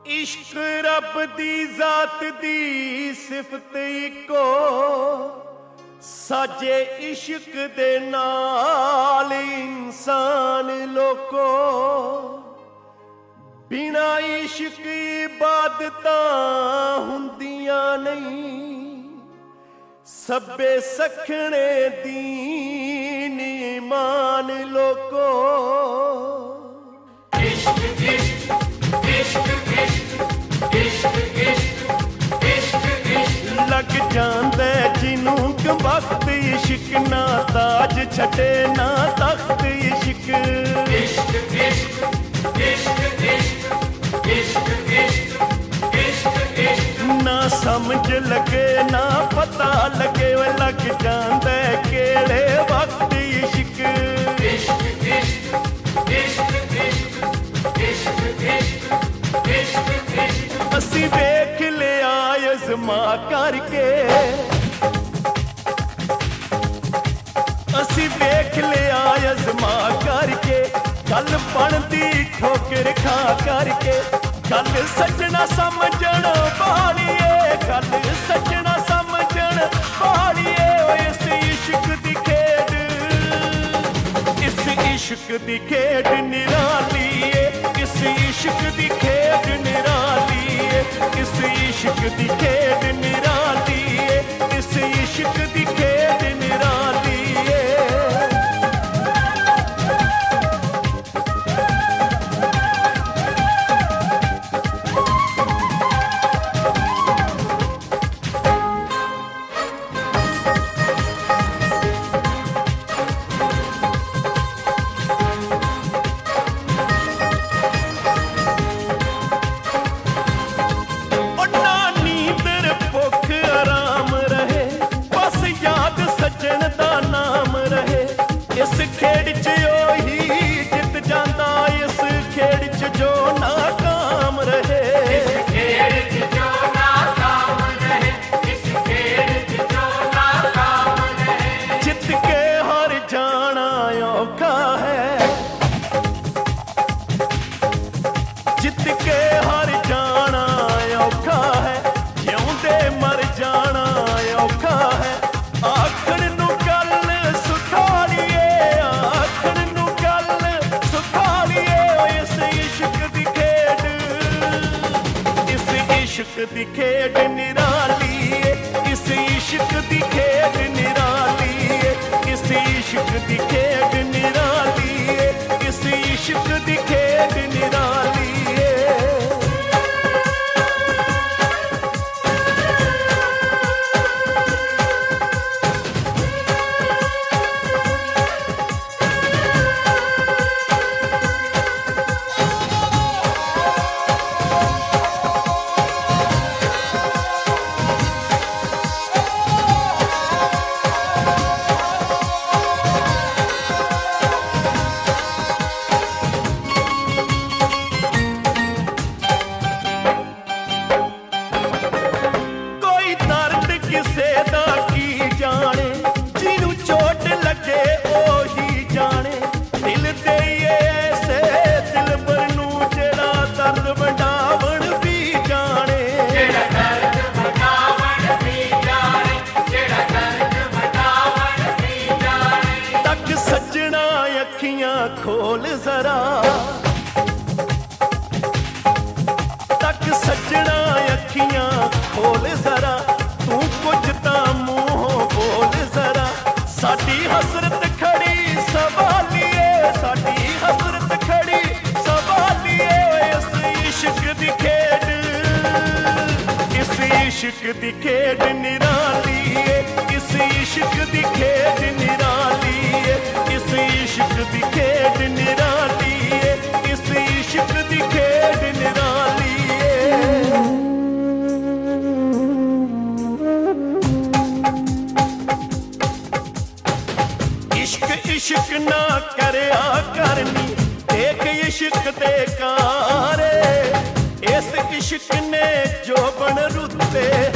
इश्क रब दी जात दी सिफत इको साजे इश्क दे नाल इंसान लोको बिना इश्क इबादतां हुंदियां नहीं सब्बे सखने दीन ईमान लोको इश्क इश्क इश्क इश्क इश्क इश्क इश्क इश्क लग जांदा जिनू क वक्त इश्क ना ताज छटे ना तख्त इश्क इश्क इश्क इश्क इश्क इश्क इश्क इश्क इश्क ना समझ लगे ना पता लगे लग जांदा केड़े वक्त इश्क इश्क इश्क इश्क इश्क इश्क इश्क इश्क असी वेख लिया अज़मा करके असी वेख लिया अज़मा करके गल बनदी ठोकर खा करके गल सजना समझण बालिए गल सजना समझण बालिए इस इश्क दी खेड इस इश्क दी खेड निराली इस इश्क दी खेड निराली इस इश्क दी खेड निराली इस इश्क दी खेड निराली इश्क दी खेड निराली इस इश्क दी खेड निराली इस इश्क दी खेड निराली इस इश्क दी खेड निराली खोल जरा तक सजना अखियां खोल जरा तू कुछ ता मुंहों बोल जरा साडी हसरत खड़ी सवालिए साडी हसरत खड़ी सवालिए इस इश्क दी खेड इस इश्क दी खेड निराली इस इश्क दी खेड निराली इस इश्क दी खेड निराली इस इश्क दी खेड निराली इश्क इश्क ना करया करनी एक इश्क दे कारे इस इश्क ने जो बन रुते